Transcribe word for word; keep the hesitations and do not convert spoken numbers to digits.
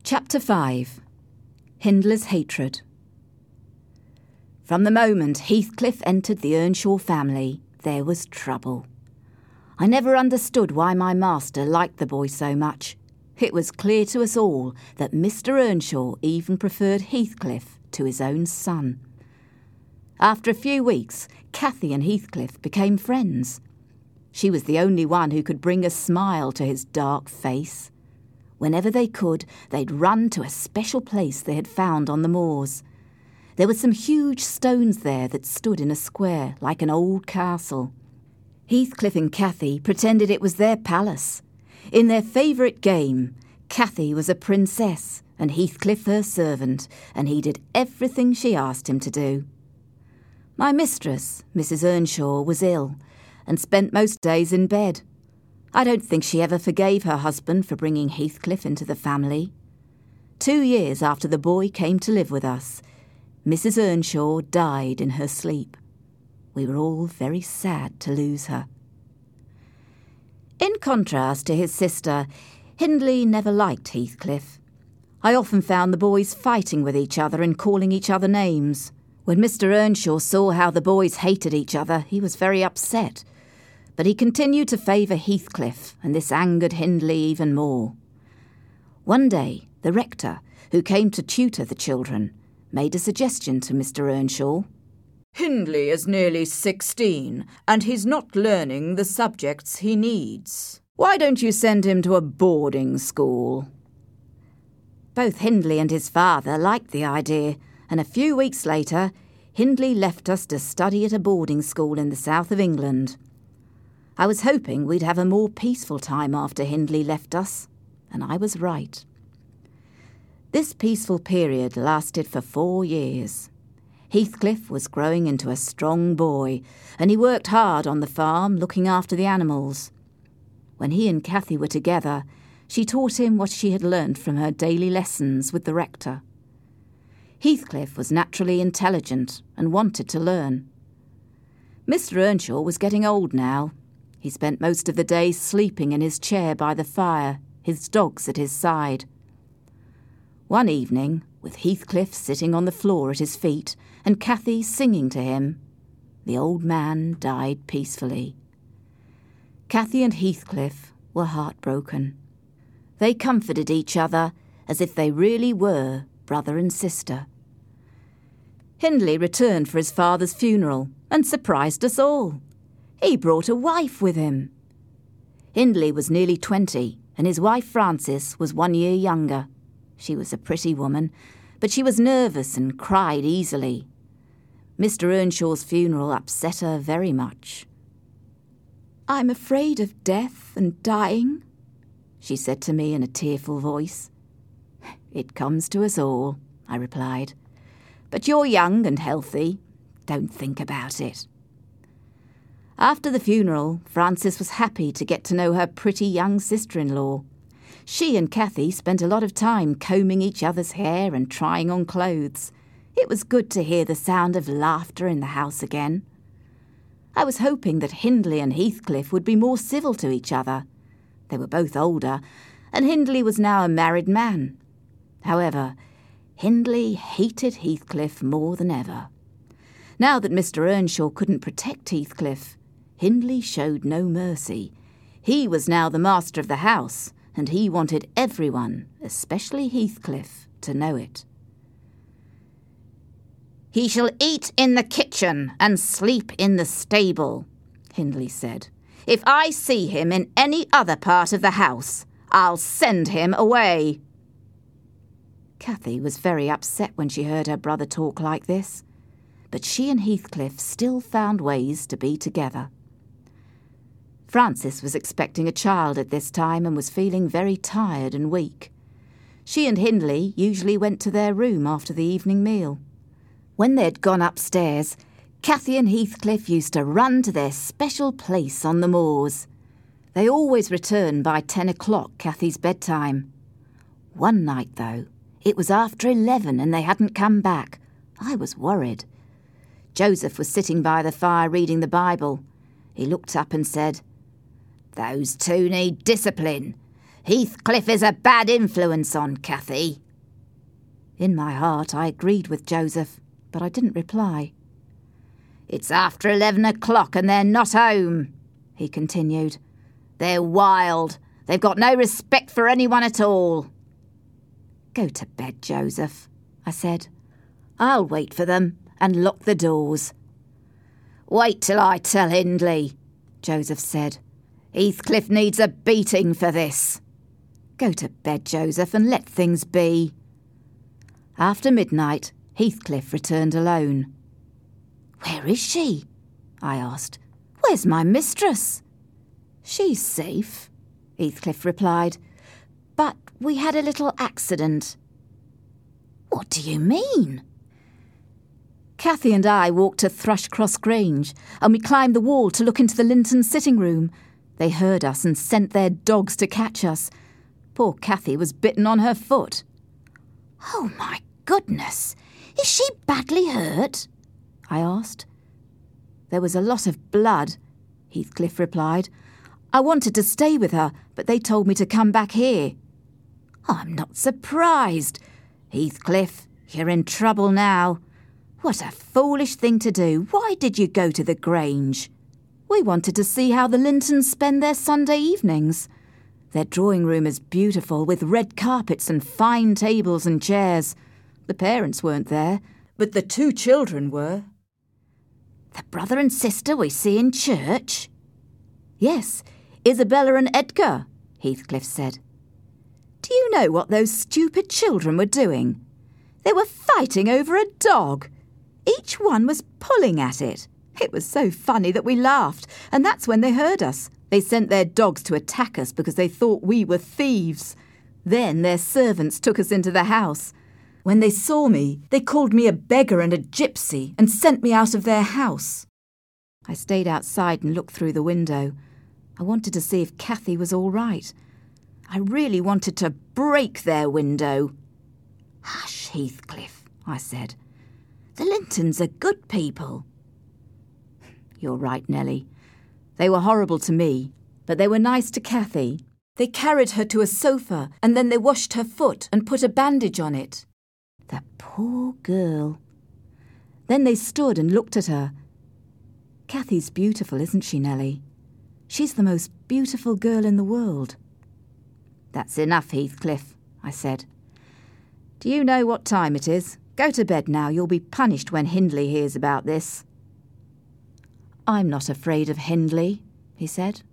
Chapter five. Hindler's Hatred. From the moment Heathcliff entered the Earnshaw family, there was trouble. I never understood why my master liked the boy so much. It was clear to us all that Mister Earnshaw even preferred Heathcliff to his own son. After a few weeks, Cathy and Heathcliff became friends. She was the only one who could bring a smile to his dark face. Whenever they could, they'd run to a special place they had found on the moors. There were some huge stones there that stood in a square like an old castle. Heathcliff and Cathy pretended it was their palace. In their favourite game, Cathy was a princess and Heathcliff her servant, and he did everything she asked him to do. My mistress, Missus Earnshaw, was ill and spent most days in bed. I don't think she ever forgave her husband for bringing Heathcliff into the family. Two years after the boy came to live with us, Missus Earnshaw died in her sleep. We were all very sad to lose her. In contrast to his sister, Hindley never liked Heathcliff. I often found the boys fighting with each other and calling each other names. When Mister Earnshaw saw how the boys hated each other, he was very upset. But he continued to favour Heathcliff, and this angered Hindley even more. One day, the rector, who came to tutor the children, made a suggestion to Mister Earnshaw. Hindley is nearly sixteen, and he's not learning the subjects he needs. Why don't you send him to a boarding school? Both Hindley and his father liked the idea, and a few weeks later, Hindley left us to study at a boarding school in the south of England. I was hoping we'd have a more peaceful time after Hindley left us, and I was right. This peaceful period lasted for four years. Heathcliff was growing into a strong boy, and he worked hard on the farm looking after the animals. When he and Cathy were together, she taught him what she had learnt from her daily lessons with the rector. Heathcliff was naturally intelligent and wanted to learn. Mister Earnshaw was getting old now. He spent most of the day sleeping in his chair by the fire, his dogs at his side. One evening, with Heathcliff sitting on the floor at his feet and Cathy singing to him, the old man died peacefully. Cathy and Heathcliff were heartbroken. They comforted each other as if they really were brother and sister. Hindley returned for his father's funeral and surprised us all. He brought a wife with him. Hindley was nearly twenty, and his wife Frances was one year younger. She was a pretty woman, but she was nervous and cried easily. Mister Earnshaw's funeral upset her very much. "I'm afraid of death and dying," she said to me in a tearful voice. "It comes to us all," I replied. "But you're young and healthy. Don't think about it." After the funeral, Frances was happy to get to know her pretty young sister-in-law. She and Cathy spent a lot of time combing each other's hair and trying on clothes. It was good to hear the sound of laughter in the house again. I was hoping that Hindley and Heathcliff would be more civil to each other. They were both older, and Hindley was now a married man. However, Hindley hated Heathcliff more than ever. Now that Mister Earnshaw couldn't protect Heathcliff, Hindley showed no mercy. He was now the master of the house, and he wanted everyone, especially Heathcliff, to know it. "He shall eat in the kitchen and sleep in the stable," Hindley said. "If I see him in any other part of the house, I'll send him away." Cathy was very upset when she heard her brother talk like this, but she and Heathcliff still found ways to be together. Frances was expecting a child at this time and was feeling very tired and weak. She and Hindley usually went to their room after the evening meal. When they'd gone upstairs, Cathy and Heathcliff used to run to their special place on the moors. They always returned by ten o'clock, Cathy's bedtime. One night, though, it was after eleven and they hadn't come back. I was worried. Joseph was sitting by the fire reading the Bible. He looked up and said, "Those two need discipline. Heathcliff is a bad influence on Cathy. In my heart, I agreed with Joseph, but I didn't reply. It's after eleven o'clock and they're not home, he continued. They're wild. They've got no respect for anyone at all. Go to bed, Joseph, I said. I'll wait for them and lock the doors. Wait till I tell Hindley, Joseph said. Heathcliff needs a beating for this. Go to bed, Joseph, and let things be. After midnight, Heathcliff returned alone. Where is she? I asked. Where's my mistress? She's safe, Heathcliff replied. But we had a little accident. What do you mean? Cathy and I walked to Thrushcross Grange, and we climbed the wall to look into the Linton sitting room. They heard us and sent their dogs to catch us. Poor Cathy was bitten on her foot. Oh, my goodness! Is she badly hurt? I asked. There was a lot of blood, Heathcliff replied. I wanted to stay with her, but they told me to come back here. I'm not surprised. Heathcliff, you're in trouble now. What a foolish thing to do. Why did you go to the Grange? We wanted to see how the Lintons spend their Sunday evenings. Their drawing room is beautiful, with red carpets and fine tables and chairs. The parents weren't there, but the two children were. The brother and sister we see in church? Yes, Isabella and Edgar, Heathcliff said. Do you know what those stupid children were doing? They were fighting over a dog. Each one was pulling at it. It was so funny that we laughed, and that's when they heard us. They sent their dogs to attack us because they thought we were thieves. Then their servants took us into the house. When they saw me, they called me a beggar and a gypsy and sent me out of their house. I stayed outside and looked through the window. I wanted to see if Cathy was all right. I really wanted to break their window. Hush, Heathcliff, I said. The Lintons are good people. You're right, Nellie. They were horrible to me, but they were nice to Cathy. They carried her to a sofa and then they washed her foot and put a bandage on it. The poor girl. Then they stood and looked at her. Cathy's beautiful, isn't she, Nellie? She's the most beautiful girl in the world. That's enough, Heathcliff, I said. Do you know what time it is? Go to bed now. You'll be punished when Hindley hears about this. I'm not afraid of Hindley, he said.